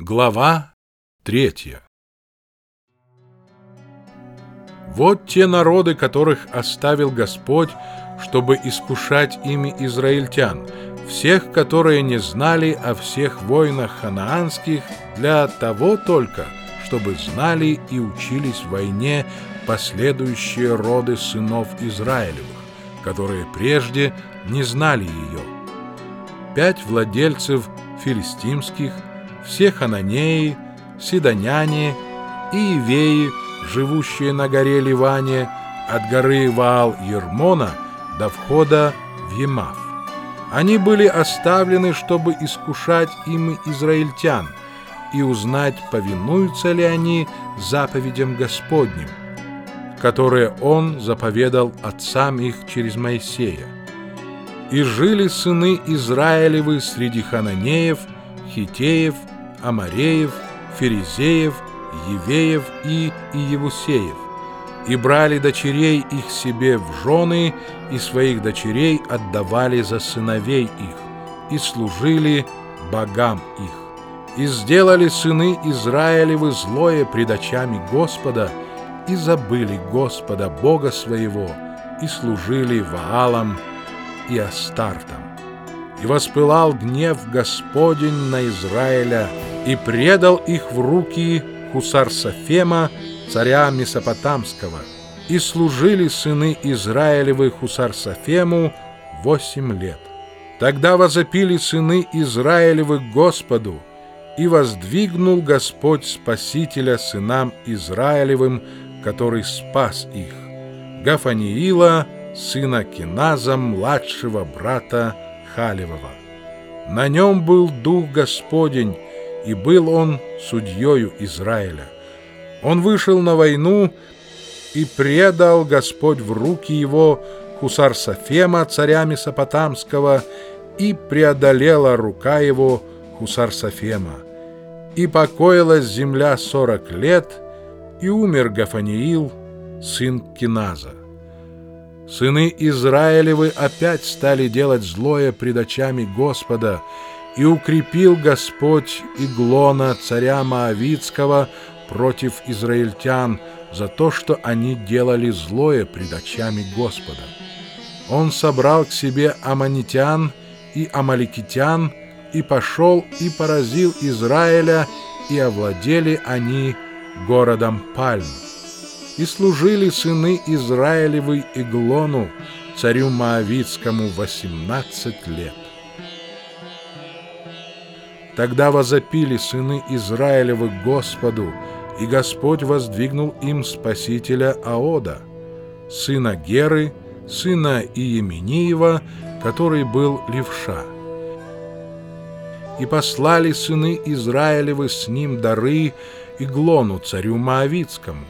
Глава 3. Вот те народы, которых оставил Господь, чтобы искушать ими израильтян, всех, которые не знали о всех войнах ханаанских, для того только, чтобы знали и учились войне последующие роды сынов Израилевых, которые прежде не знали ее. 5 владельцев филистимских, все хананеи, сидоняне и ивеи, живущие на горе Ливане, от горы Ваал-Ермона до входа в Емав. Они были оставлены, чтобы искушать ими израильтян и узнать, повинуются ли они заповедям Господним, которые Он заповедал отцам их через Моисея. И жили сыны Израилевы среди хананеев, хиттеев, амореев, ферезеев, евеев и иевусеев, и брали дочерей их себе в жены, и своих дочерей отдавали за сыновей их, и служили богам их. И сделали сыны Израилевы злое пред очами Господа, и забыли Господа Бога своего, и служили Ваалам и Астартам. И воспылал гнев Господень на Израиля, и предал их в руки Хусар-Сафема, царя Месопотамского, и служили сыны Израилевы Хусар-Сафему 8 лет. Тогда возопили сыны Израилевы к Господу, и воздвигнул Господь Спасителя сынам Израилевым, который спас их, Гафаниила, сына Киназа, младшего брата Халевого. На нем был Дух Господень, и был он судьею Израиля. Он вышел на войну, и предал Господь в руки его Хусар-Сафема, царя Месопотамского, и преодолела рука его Хусар-Сафема. И покоилась земля 40 лет, и умер Гафаниил, сын Киназа. Сыны Израилевы опять стали делать злое пред очами Господа, и укрепил Господь Иглона, царя Моавитского, против израильтян за то, что они делали злое пред очами Господа. Он собрал к себе аммонитян и амаликитян, и пошел и поразил Израиля, и овладели они городом Пальм. И служили сыны Израилевы Иглону, царю Моавитскому, 18 лет. Тогда возопили сыны Израилевы к Господу, и Господь воздвигнул им спасителя Аода, сына Геры, сына Иемениева, который был левша. И послали сыны Израилевы с ним дары Иглону, царю Моавитскому.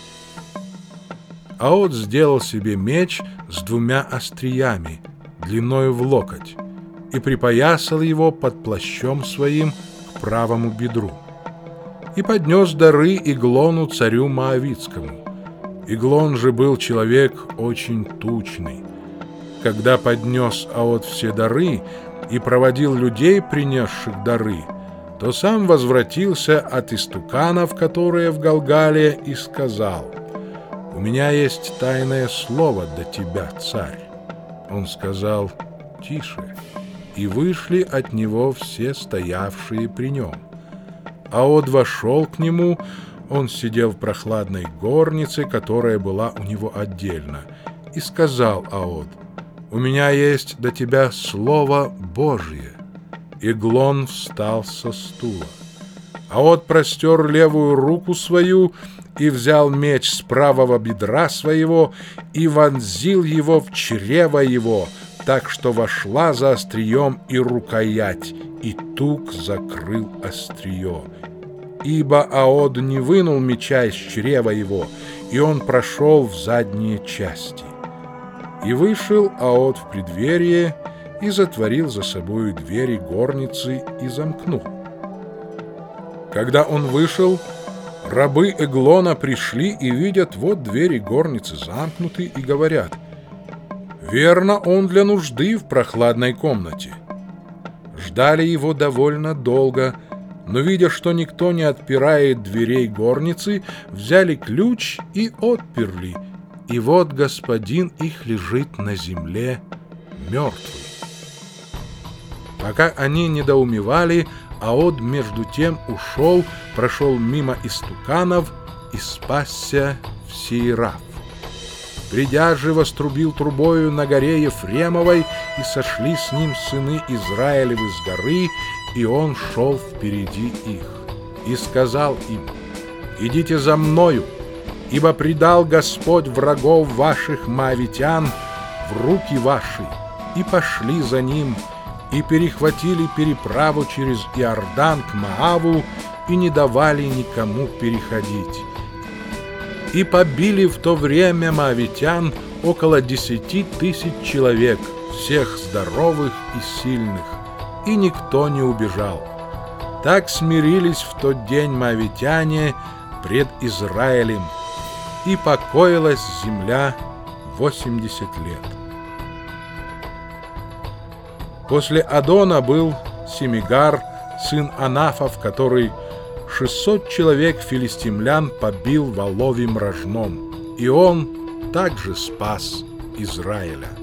Аод сделал себе меч с 2 остриями, длиною в локоть, и припоясал его под плащом своим к правому бедру. И поднес дары Иглону, царю Моавитскому. Иглон же был человек очень тучный. Когда поднес Аод все дары и проводил людей, принесших дары, то сам возвратился от истуканов, которые в Галгале, и сказал: «У меня есть тайное слово до тебя, царь». Он сказал: «Тише». И вышли от него все стоявшие при нем. Аод вошел к нему, он сидел в прохладной горнице, которая была у него отдельно, и сказал Аод: «У меня есть до тебя слово Божье». Иглон встал со стула. Аод простер левую руку свою и взял меч с правого бедра своего и вонзил его в чрево его, так что вошла за острием и рукоять, и тук закрыл острие. Ибо Аод не вынул меча из чрева его, и он прошел в задние части. И вышел Аод в преддверие, и затворил за собою двери горницы, и замкнул. Когда он вышел, рабы Эглона пришли и видят, вот двери горницы замкнуты, и говорят: «Верно, он для нужды в прохладной комнате». Ждали его довольно долго, но, видя, что никто не отпирает дверей горницы, взяли ключ и отперли, и вот господин их лежит на земле мертвый. Пока они недоумевали, Аод между тем ушел, прошел мимо истуканов и спасся в Сейраф. Придя же, вострубил трубою на горе Ефремовой, и сошли с ним сыны Израилевы с горы, и он шел впереди их. И сказал им: «Идите за мною, ибо предал Господь врагов ваших моавитян в руки ваши». И пошли за ним, и перехватили переправу через Иордан к Моаву, и не давали никому переходить. И побили в то время моавитян около 10 000 человек, всех здоровых и сильных, и никто не убежал. Так смирились в тот день моавитяне пред Израилем, и покоилась земля 80 лет. После Адона был Семигар, сын Анафов, который 600 человек филистимлян побил в олове рожном, и он также спас Израиля.